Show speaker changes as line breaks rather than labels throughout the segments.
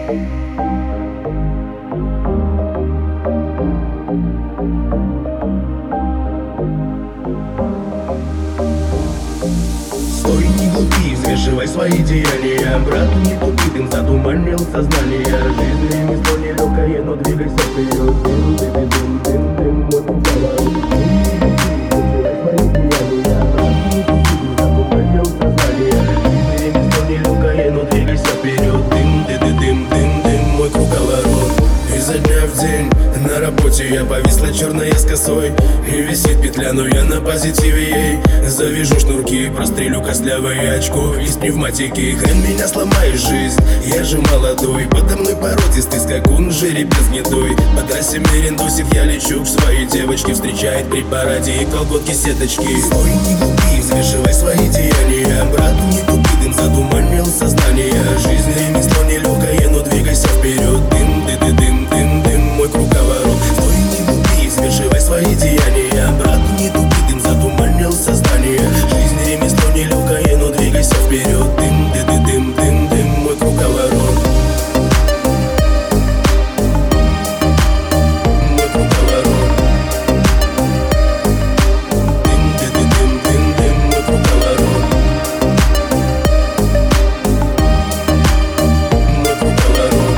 Стой, не глупи, взвешивай свои деяния. Брат, не тупи, дым затуманил сознание. Жизнь ремесло нелегкое, но двигайся вперед. Дым, дым, дым, дым, дым, мой поворот. Затуманил сознание. Жизнь ремесло нелегкое, но двигайся вперед. Дым, дым, дым, дым, дым, мой круговорот. Изо дня в день на работе я повисла черная с косой. И висит петля, но я на позитиве ей. Завяжу шнурки, прострелю костлявое очко из пневматики. Хрен меня сломаешь, жизнь, я же молодой. Подо мной породистый скакун, жеребец гнедой. По трассе мерендосит, я лечу к своей девочке. Встречает при параде и колготки сеточки. Стой, не глупи, взвешивай свои деяния. Брат, не тупи, дым затуманил сознание. Жизнь ремесло нелегкое, но двигайся вперед. Дым, дым, дым, дым, дым, мой круговорот. Стой, не глупи, взвешивай свои деяния. Брат, не тупи, дым затуманил сознание. Жизнь ремесло нелегкое, но двигайся вперед. Дым, дым, дым, дым, дым, мой круговорот. Мой круговорот. Дым, дым, дым, дым, дым, мой круговорот. Мой круговорот.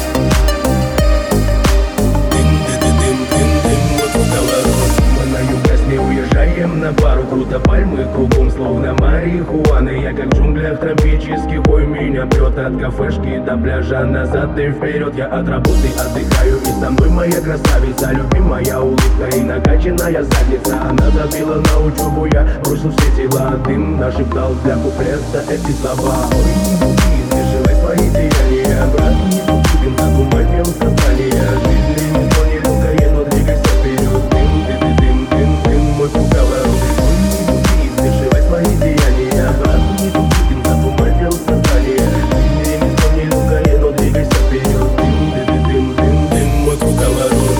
Дым, дым, дым, дым, дым, мой круговорот. Мы на юг не уезжаем на пару. Круто пальмы кругом, словно марихуана. Я как в джунглях тропических, ой, меня прет от кафешки до пляжа. Назад и вперед, я от работы отдыхаю. И со мной моя красавица, любимая улыбка и накачанная задница. Она забила на учебу, я бросил все дела. Дым нашептал для куплета эти слова. Ой, не глупи, взвешивай свои деяния. Брат, не тупи, дым затуманил сознание. Жизнь ремесло нелегкое, но двигайся вперед. Дым, дым, дым, дым, дым, мой круговорот. Ой, не глупи, взвешивай свои деяния. Брат, не тупи, дым затуманил сознание. Жизнь ремесло нелегкое, но двигайся вперед. Дым, дым, дым, дым, дым, мой круговорот.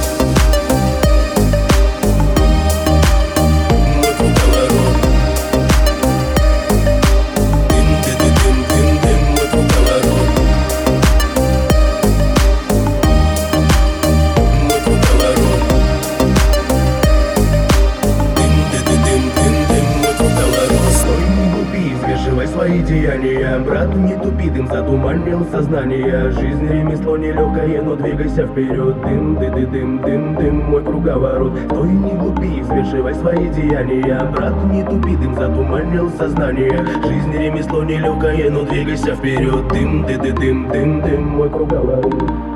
Мой круговорот. Дым, дым, дым, дым, дым, мой круговорот. Мой круговорот. Дым, дым, дым, дым, дым, мой круговорот. Стой, не глупи, взвешивай свои деяния. Брат, не тупи, дым затуманил сознание. Жизнь ремесло нелегкое, но двигайся вперед. Дым, дым, дым, дым, дым, мой круговорот. Стой, не глупи, взвешивай свои деяния. Брат, не тупи, дым затуманил сознание. Жизнь ремесло нелегкое, но двигайся вперед. Дым, дым, дым, дым, дым, мой круговорот.